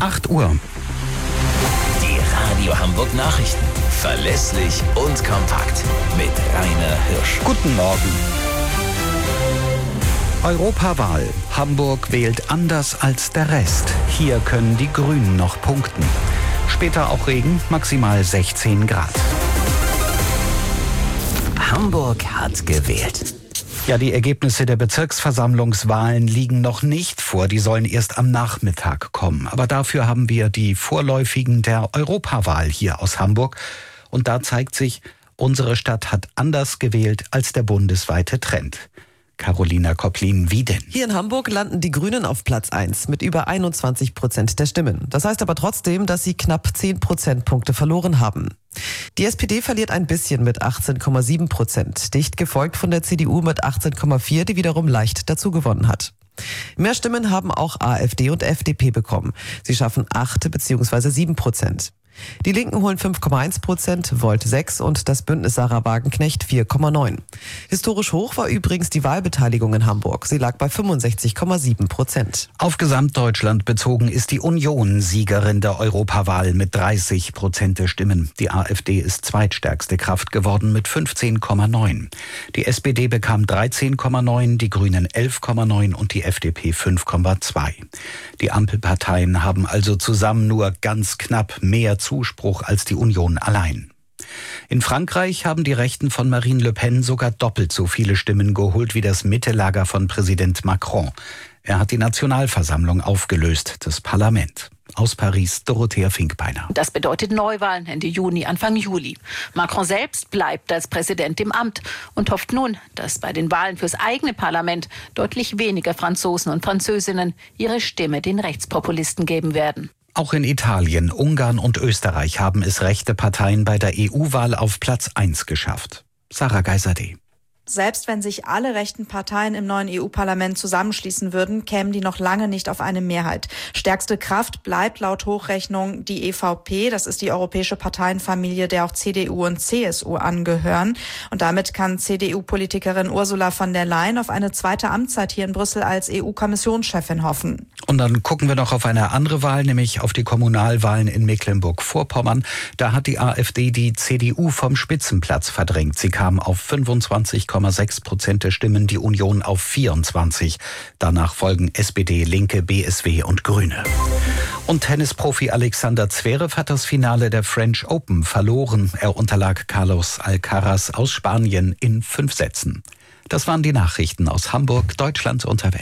8 Uhr. Die Radio Hamburg Nachrichten. Verlässlich und kompakt. Mit Rainer Hirsch. Guten Morgen. Europawahl. Hamburg wählt anders als der Rest. Hier können die Grünen noch punkten. Später auch Regen, maximal 16 Grad. Hamburg hat gewählt. Ja, die Ergebnisse der Bezirksversammlungswahlen liegen noch nicht vor. Die sollen erst am Nachmittag kommen. Aber dafür haben wir die vorläufigen der Europawahl hier aus Hamburg. Und da zeigt sich, unsere Stadt hat anders gewählt als der bundesweite Trend. Carolina Kopplin, wie denn? Hier in Hamburg landen die Grünen auf Platz 1 mit über 21% der Stimmen. Das heißt aber trotzdem, dass sie knapp 10 Prozentpunkte verloren haben. Die SPD verliert ein bisschen mit 18,7%, dicht gefolgt von der CDU mit 18,4%, die wiederum leicht dazu gewonnen hat. Mehr Stimmen haben auch AfD und FDP bekommen. Sie schaffen 8 bzw. 7%. Die Linken holen 5,1%, Volt 6% und das Bündnis Sarah Wagenknecht 4,9%. Historisch hoch war übrigens die Wahlbeteiligung in Hamburg. Sie lag bei 65,7%. Auf Gesamtdeutschland bezogen ist die Union Siegerin der Europawahl mit 30% der Stimmen. Die AfD ist zweitstärkste Kraft geworden mit 15,9%. Die SPD bekam 13,9%, die Grünen 11,9% und die FDP 5,2%. Die Ampelparteien haben also zusammen nur ganz knapp mehr Zuspruch als die Union allein. In Frankreich haben die Rechten von Marine Le Pen sogar doppelt so viele Stimmen geholt wie das Mittelager von Präsident Macron. Er hat die Nationalversammlung aufgelöst, das Parlament. Aus Paris, Dorothea Finkbeiner. Das bedeutet Neuwahlen Ende Juni, Anfang Juli. Macron selbst bleibt als Präsident im Amt und hofft nun, dass bei den Wahlen fürs eigene Parlament deutlich weniger Franzosen und Französinnen ihre Stimme den Rechtspopulisten geben werden. Auch in Italien, Ungarn und Österreich haben es rechte Parteien bei der EU-Wahl auf Platz 1 geschafft. Sarah Geiserde. Selbst wenn sich alle rechten Parteien im neuen EU-Parlament zusammenschließen würden, kämen die noch lange nicht auf eine Mehrheit. Stärkste Kraft bleibt laut Hochrechnung die EVP. Das ist die europäische Parteienfamilie, der auch CDU und CSU angehören. Und damit kann CDU-Politikerin Ursula von der Leyen auf eine zweite Amtszeit hier in Brüssel als EU-Kommissionschefin hoffen. Und dann gucken wir noch auf eine andere Wahl, nämlich auf die Kommunalwahlen in Mecklenburg-Vorpommern. Da hat die AfD die CDU vom Spitzenplatz verdrängt. Sie kam auf 25,6% der Stimmen, die Union auf 24%. Danach folgen SPD, Linke, BSW und Grüne. Und Tennisprofi Alexander Zverev hat das Finale der French Open verloren. Er unterlag Carlos Alcaraz aus Spanien in 5 Sätzen. Das waren die Nachrichten aus Hamburg, Deutschland und der Welt.